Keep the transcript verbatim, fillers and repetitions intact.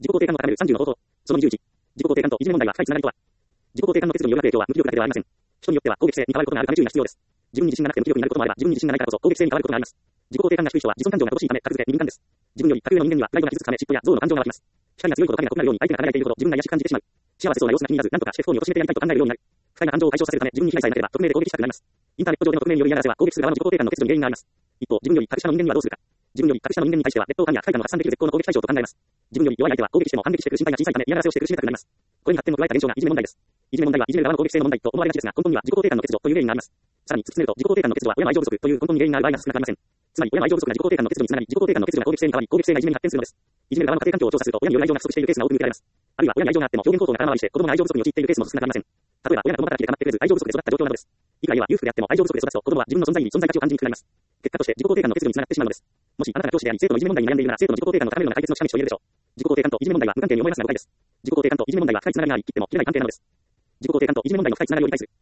自己肯定感の高めるさんじゅうの方法。そのにじゅういち。自己肯定感といじめ問題は深いつながりとは。自己肯定感の欠如による悪影響は無気力だけではありません。人によっては攻撃性に変わることがあるため注意が必要です。自分に自信がなくて無気力になることもあれば、自分に自信がないからこそ攻撃性に変わることがあります。自己肯定感が低い人は自尊感情が乏しいため、格付けに敏感です。自分より格上の人間にはプライドが傷つくため、嫉妬や憎悪の感情が湧きます。光が強いほど影が濃くなるように相手が輝いているほど自分が怪しく感じてしまう。幸せそうな様子が気にならず、何とかして不幸に陥れてやりたいと考えるようになる。不快な感情を解消させるため、自分に被害さえなければ匿名で攻撃したくなります。インターネット上での匿名による嫌がらせは攻撃する側の自己肯定感の欠如に原因があります。一方、自分より格下の人間にはどうするか。自分より格下の人間に対しては劣等感や不快感の発散できる絶好の攻撃対象と考えます。自分より弱い相手は攻撃しても反撃してくる身体が小さいため嫌がらせをして苦しめたくなります。これに発展の加えた現象がいじめ問題です。いじめ問題はいじめる側の攻撃性の問題と思われがちですが、根本には自己肯定感の欠如という原因があります。さらに突き詰めると自己肯定感の欠如は親の愛情不足という根本に原因がある場合が少なくありません。つまり親の愛情不足が自己肯定感の欠如につながり、自己肯定感の欠如が攻撃性に変わり、攻撃性がいじめに発展するのです。いじめる側の家庭環境を調査すると、親による愛情が不足しているケースが多く見受けられます。あるいは親に愛情があっても表現行動が空回りして子供が愛情不足に陥っているケースも少なくありません。例えば親が共働きで構ってくれず愛情不足で育った状況などです。以下では裕福であっても愛情不足で育つと子供は自分の存在に存在価値を感じにくくなります。結果として自己肯定感の欠如につながってしまうのです。もしあなたが教師であり生徒のいじめ問題に悩んでいるなら生徒の自己肯定感の高めるのが解決の近道と言えるでしょう。自己肯定感といじめ問題は無関係に思えますが誤解です。自己肯定感といじめ問題は深いつながりがあり、切っても切れない関係なのです。自己肯定感といじめ問題の深いつながりを理解する。